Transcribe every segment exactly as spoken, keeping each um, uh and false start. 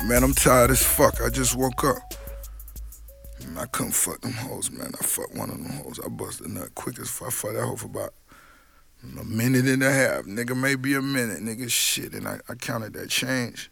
Man, I'm tired as fuck. I just woke up. Man, I couldn't fuck them hoes, man. I fucked one of them hoes. I busted a nut quick as fuck. I fucked that hoe for about a minute and a half. Nigga, maybe a minute. Nigga, shit. And I, I counted that change.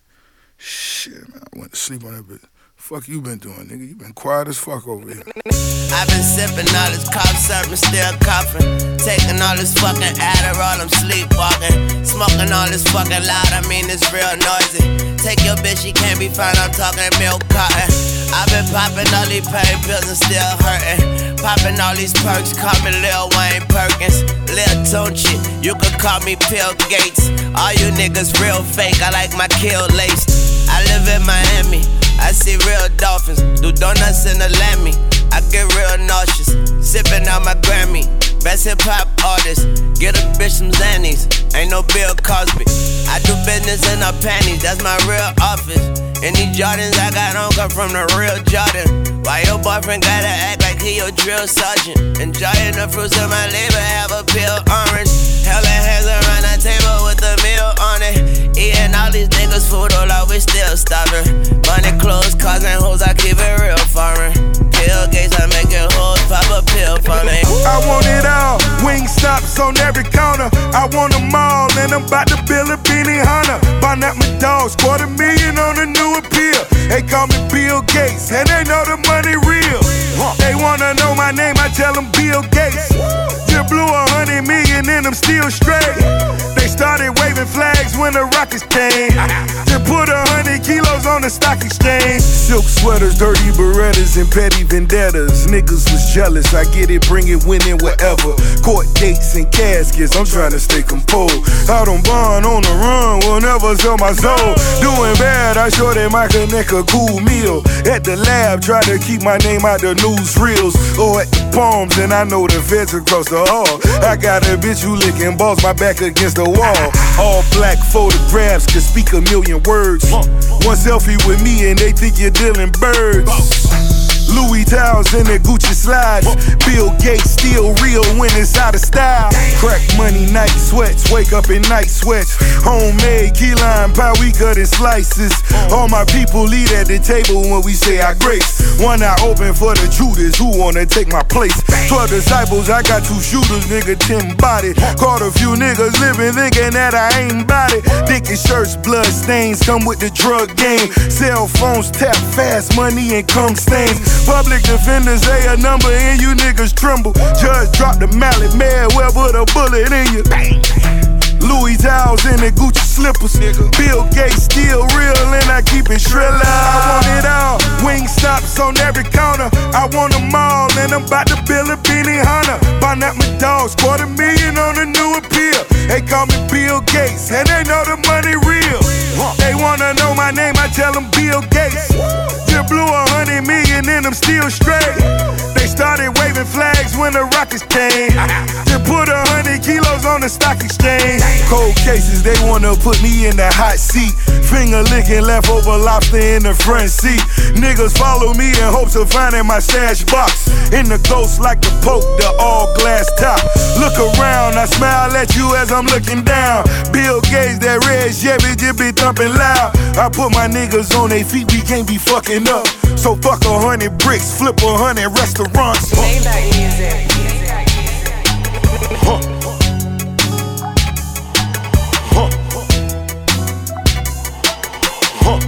Shit, man. I went to sleep on that bitch. Fuck you been doing, nigga? You been quiet as fuck over here. I've been sipping all this cough syrup and still coughing. Taking all this fucking Adderall, I'm sleepwalking. Smoking all this fucking loud, I mean it's real noisy. Take your bitch, she can't be found, I'm talking milk cotton. I've been popping all these pain pills and still hurting. Popping all these perks, call me Lil Wayne Perkins. Lil Tunchi, you could call me Bill Gates. All you niggas real fake, I like my kill laced. I live in Miami, I see real dolphins, do donuts in the Lammy. I get real nauseous, sipping out my Grammy. Best hip hop artist, get a bitch some Xannies. Ain't no Bill Cosby. I do business in her panties, that's my real office. Any Jordans I got on come from the real Jordan. Why your boyfriend gotta act like he your drill sergeant? Enjoying the fruits of my labor, have a peel orange. Hella hands around the table with a meal on it. Eating all these niggas food, all I we still starving. Money, clothes, cars, and hoes, I keep it real foreign. Bill Gates, I make it hoes pop a pill for me. I want it all, wing stops on every corner. I want them all, and I'm about to build a Benny Hunter. Buying out my dogs, quarter million on a new appeal. They call me Bill Gates, and they know the money real. They wanna know my name, I tell them Bill Gates. Just blew a hundred million and I'm still straight. They started waving flags when the Rockets came. Just put a hundred kilos on the stock exchange. Silk sweaters, dirty Berettas, and petty vendettas. Niggas was jealous, I get it, bring it, win it, whatever. Court dates and caskets, I'm trying to stay composed. Out on bond, on the run, will never sell my soul. Doing bad, I sure they might connect a cool meal. At the lab, try to keep my name out the newsreels. Or at the Palms, and I know the feds across the hall. I got a bitch who licking balls, my back against the wall. All black photographs can speak a million words. One selfie with me and they think you're dealing birds. Louis Towers in the Gucci slides. Bill Gates still real when it's out of style. Crack money, night sweats, wake up in night sweats. Homemade key lime pie, we cut in slices. All my people eat at the table when we say our grace. One eye open for the Judas who wanna take my place. Twelve disciples, I got two shooters, nigga, ten body. Caught a few niggas living thinking that I ain't body. Dickie shirts, blood stains, come with the drug game. Cell phones tap fast, money and cum stains. Public defenders say a number and you niggas tremble. Judge drop the mallet, mad well put a bullet in you. Louis Towers in the Gucci slippers. Bill Gates still real and I keep it shrill. I want it all, wing stops on every corner. I want them all and I'm about to build a Benny Hunter. Buying out my dogs, quarter million on a new appeal. They call me Bill Gates and they know the money real. They wanna know my name, I tell them Bill Gates. Just blew a hundred million and I'm still straight. They started waving flags when the Rockets came. Just put a hundred kilos on the stock exchange. Cold cases, they wanna put me in the hot seat. Finger licking leftover lobster in the front seat. Niggas follow me in hopes of finding my stash box. In the ghost like the Pope, the all glass top. Look around, I smile at you as I'm looking down. Bill Gates, that red Chevy just be thumping loud. I put my niggas on their feet, we can't be fucking up. So fuck a hundred bricks, flip a hundred restaurants. Maybach music. Huh. Huh. Huh.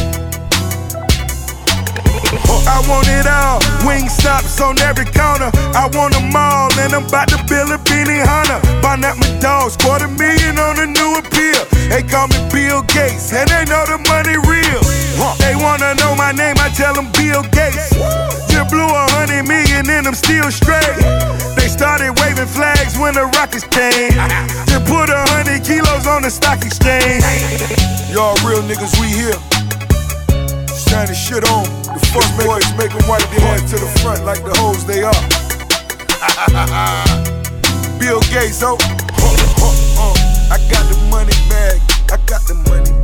I want it all, wing stops on every corner. I want them all and I'm about to build a Benny Hunter. Buying out my dogs, quarter million on a new appeal. They call me Bill Gates and they know the money real. They wanna know my name, I tell them Bill Gates. Just blew a hundred million and I'm still straight. They started waving flags when the Rockets came. Just put a hundred kilos on the stock exchange. Y'all real niggas, we here. Shining shit on. The fuck boys make them wipe their hands to the front like the hoes they are. Bill Gates, oh. I got the money bag. I got the money bag.